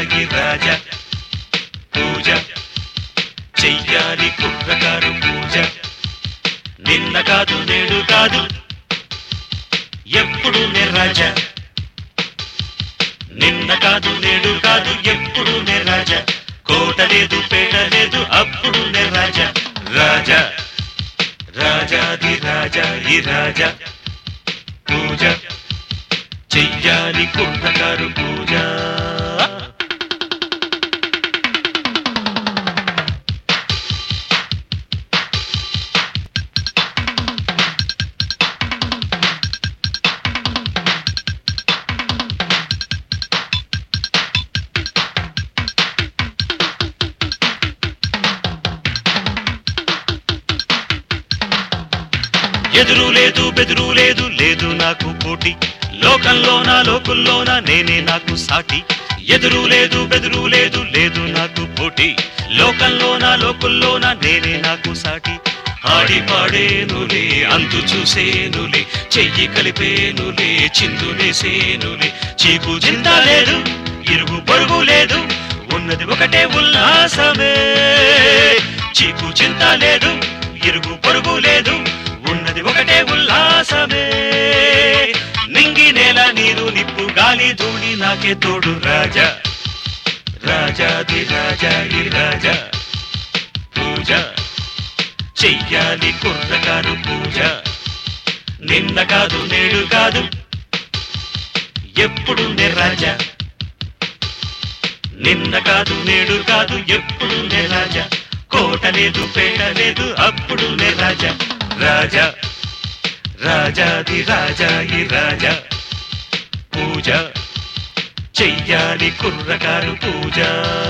ఈ రాజా పూజ చెయ్యాలి కుర్రకారు పూజ నిన్న కాదు నేడు కాదు ఎప్పుడు నే రాజా నిన్న కాదు నేడు కాదు ఎప్పుడు నే రాజా కోట లేదు పేట లేదు అప్పుడు నే రాజా రాజా రాజాది రాజా ఈ రాజా పూజ చెయ్యాలి కుర్రకారు పూజ ఎదురు లేదు బెదురు లేదు లేదు నాకు పోటీ లోకంలోనా లోకుల్లోనా నేనే నాకు సాటి ఎదురు లేదు బెదురు లేదు లేదు నాకు పోటీ లోకంలోనా లోకుల్లోనా నేనే నాకు సాటి ఆడి పాడేనులే అంతు చూసేనులే చెయ్యి కలిపేనులే చిందులేసేనులే చీకు చింత లేదు ఇరుగు పొరుగు లేదు ఉన్నది ఒకటే ఉల్లాసమే చీకు చింత లేదు ఇరుగు పొరుగు లేదు ఉన్నది ఒకటే ఉల్లాసమే నింగి నేల నీరు నిప్పు గాలి ధూళి నాకే తోడు రాజా రాజాది రాజా ఈ రాజా పూజ చెయ్యాలి కుర్రకారు పూజ నిన్న కాదు నేడు కాదు ఎప్పుడు నే రాజా నిన్న కాదు నేడు కాదు ఎప్పుడు నే రాజా కోట లేదు పేట లేదు అప్పుడు నే రాజా రాజా రాజాది రాజా ఈ రాజా పూజ చెయ్యాలి కుర్రకారు పూజ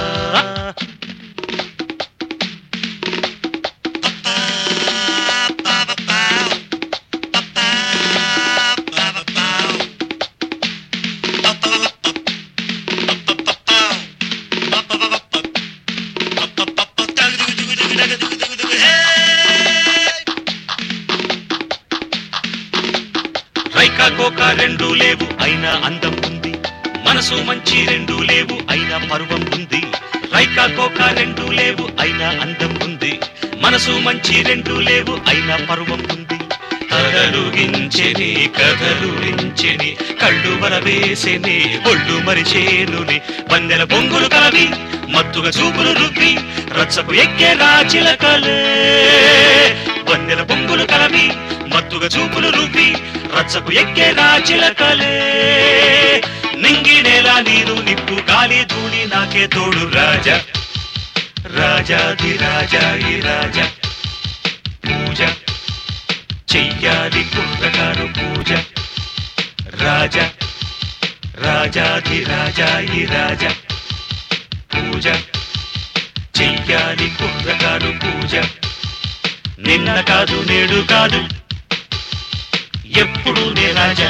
రైకా కోక రెండు లేవు అయినా అందం ఉంది మనసు మంచి రెండు లేవు అయినా పర్వం ఉంది రైకా కోక రెండు లేవు అయినా అందం ఉంది మనసు మంచి రెండు లేవు అయినా పర్వం ఉంది కదలుగించెని కదలురించెని కళ్ళు వరవేసెని ఒళ్ళు మరిచేనుని వందెల బొంగులు కలవి మత్తుగా చూపులు రుద్ది రచ్చకు ఎక్కే రాచిలకలే వందెల బొంగులు కలవి మత్తుగా చూపులు రుద్ది రచ్చకు ఎక్కే రాచిలకలే నింగి నేల నీరు నిప్పు గాలి ధూళి నాకే తోడు రాజా రాజాది రాజా ఈ రాజా పూజ చెయ్యాలి కుర్రకారు పూజ రాజా రాజాది రాజా ఈ రాజా పూజ చెయ్యాలి కుర్రకారు పూజ నిన్న కాదు నేడు కాదు ఎప్పుడు నే రాజా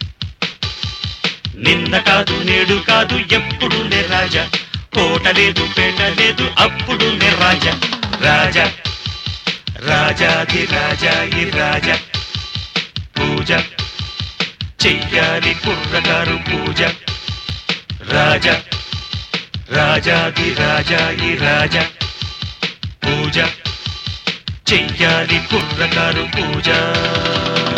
నిన్న కాదు నేడు కాదు ఎప్పుడు నే రాజా కోట లేదు పేట లేదు అప్పుడు నే రాజా రాజా రాజాది రాజా ఈ రాజా పూజ చెయ్యాలి కుర్రకారు పూజ రాజా రాజాది రాజా ఈ రాజా పూజ చెయ్యాలి కుర్రకారు పూజ